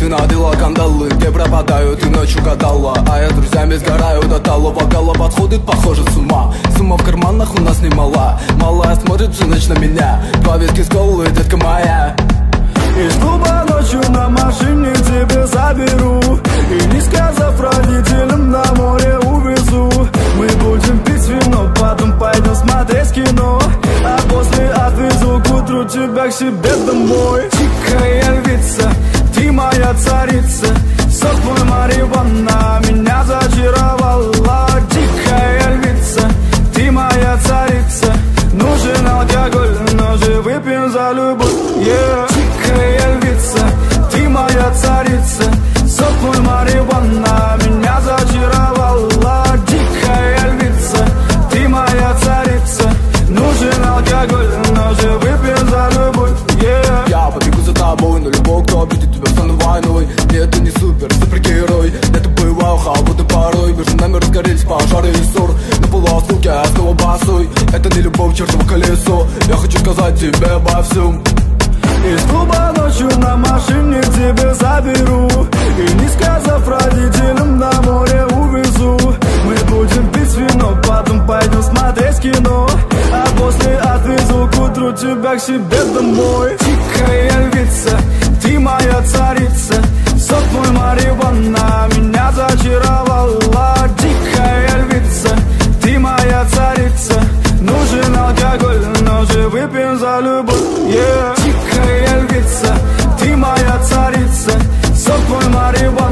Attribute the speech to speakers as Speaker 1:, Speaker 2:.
Speaker 1: надела кандалы, где пропадаю, ты ночью гадала. А я с друзьями сгораю до талого. Голова подходит, похоже, с ума. Сумма в карманах у нас немала. Малая смотрит всю ночь на меня. Два виски с колой, детка моя.
Speaker 2: Из клуба ночью на машине тебе заберу, и не сказав родителям, на море увезу. Мы будем пить вино, потом пойдем смотреть кино, а после отвезу к утру тебя к себе домой. Тихая львица, ты моя царица, сок мой марихуана меня зачаровала. Тихая львица, ты моя царица, нужен алкоголь, но же выпьем за любовь, yeah. Тихая львица, ты моя царица, сок мой марихуана меня зачаровала. Тихая львица, ты моя царица, нужен алкоголь, но же выпьем за любовь, yeah.
Speaker 1: Я побегу за тобой, но любой, кто обидит тебя, стану войной. Нет, ты не супергерой, это бываю холодный порой. Между нами разгорелись пожары и ссор. На полуосколке я снова босой. Это не любовь, чертово колесо. Я хочу сказать тебе обо всем.
Speaker 2: Из клуба ночью на машине тебе заберу, и не сказав родителям, на море увезу. Мы будем пить вино, потом пойдем смотреть кино, а после отвезу к утру тебя к себе домой. Тихая львица, ты моя царица, сок мой марихуана меня зачаровала. Тихая львица, ты моя царица, нужен алкоголь, но же выпьем за любовь, yeah. Тихая львица, ты моя царица, сок мой марихуана